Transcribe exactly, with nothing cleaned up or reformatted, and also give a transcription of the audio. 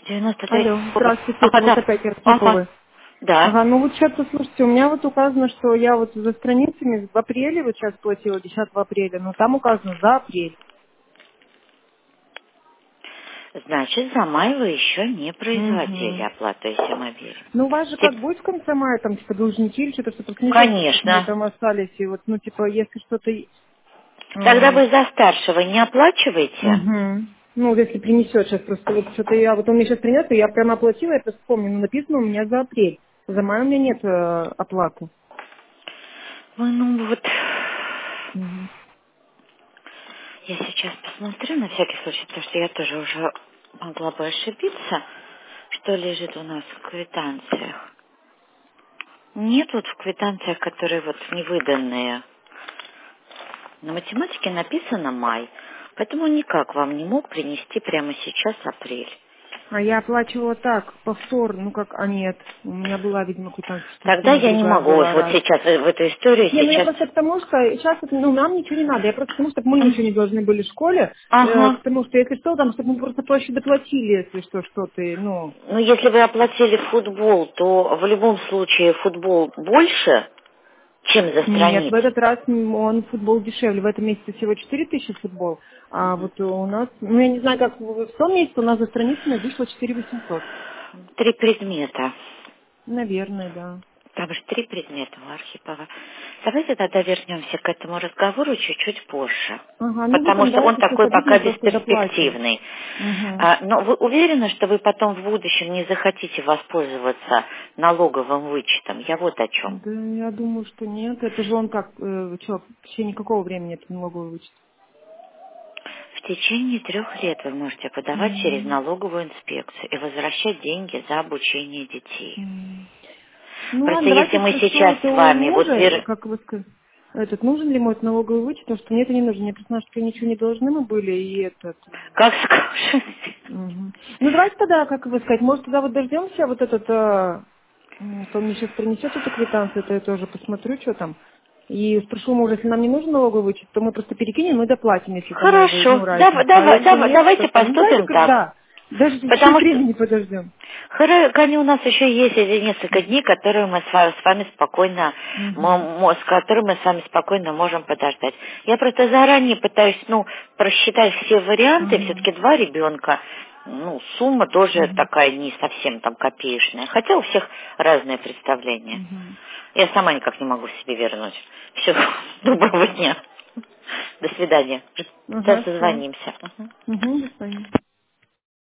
девяносто три. Алло, здравствуйте, это Ага, вот да. опять Ага. Архиповы. Да. Ага, ну вот сейчас, слушайте, у меня вот указано, что я вот за страницами в апреле, вот сейчас платила десятого апреля, но там указано за апрель. Значит, за май вы еще не производили Угу. оплату, если мы верим. Ну у вас же как Тип- будет в конце мая, там, типа, должники или что-то, что-то не то, что мы Конечно. там остались, и вот, ну, типа, если что-то... Тогда Угу. вы за старшего не оплачиваете? Ну, вот если принесет сейчас просто, вот что-то я, вот он мне сейчас принес, и я прямо оплатила, я просто вспомню, но написано у меня за апрель. За май у меня нет э, оплаты. Ой, ну вот... Мгм. Я сейчас посмотрю на всякий случай, потому что я тоже уже могла бы ошибиться, что лежит у нас в квитанциях. Нет вот в квитанциях, которые вот невыданные. На математике написано май, поэтому он никак вам не мог принести прямо сейчас апрель. А я оплачивала так, повтор, ну как, а нет, у меня была, видимо, квитанция, что Тогда сумма я не другая могу вот, была вот раз. сейчас э, в эту историю Не, ну я сейчас... просто к тому, что сейчас, вот, ну, нам ничего не надо, я просто к тому, чтобы мы М, ничего не должны были в школе, э, Ага. к тому, что если что, там, чтобы мы просто проще доплатили, если что, что-то, ну, Ну, если вы оплатили футбол, то в любом случае футбол больше, чем за нет, в страницу. этот раз м, он футбол дешевле, в этом месяце всего четыре тысячи футбол, а Мгм. вот у нас, ну я не знаю, как в в том месяце у нас за страницами вышло четыре восемьсот. Три предмета. Наверное, да. Там же три предмета у Архипова. Давайте тогда вернемся к этому разговору чуть-чуть позже. Ага, ну вы Потому там, что да, он если что, такой скажите, мы пока просто доплатим. бесперспективный. Угу. А, но вы уверены, что вы потом в будущем не захотите воспользоваться налоговым вычетом? Я вот о чем. Да, я думаю, что нет. Это же он как, э, что, в течение какого времени это налоговый вычет? В течение трех лет вы можете подавать через М, налоговую инспекцию и возвращать деньги за обучение детей. м. Ну Просто ладно, если давайте мы спрошу сейчас это с у вами вот мужа, вер... как вы сказали, этот, нужен ли мой этот налоговый вычет, потому что мне это не нужно. Мне просто что ничего не должны мы были, и этот... Как скажете? Мгм. Ну давайте тогда, как вы сказать, может тогда вот дождемся вот этот, а, м, что он мне сейчас принесет эту квитанцию, это я тоже посмотрю, что там. И спрошу мужа, если нам не нужен налоговый вычет, то мы просто перекинем и доплатим, если там я увижу, Хорошо. ну, Дав- разницу. А дав- если дав- нет, то давайте там, ну давайте поступим так. когда? Даже чуть-чуть Потому что времени подождем. Хоро- у нас еще есть эти несколько дней, которые мы с ва- с вами спокойно, мо- Угу. мо- с которыми мы с вами спокойно можем подождать. Я просто заранее пытаюсь, ну, просчитать все варианты. Ага. Все-таки два ребенка, ну, сумма тоже Угу. такая не совсем там копеечная. Хотя у всех разные представления. Угу. Я сама никак не могу себе вернуть. Все, доброго Ага. дня. До свидания. Сейчас Ага, все. созвонимся. Мгм. Угу, до свидания.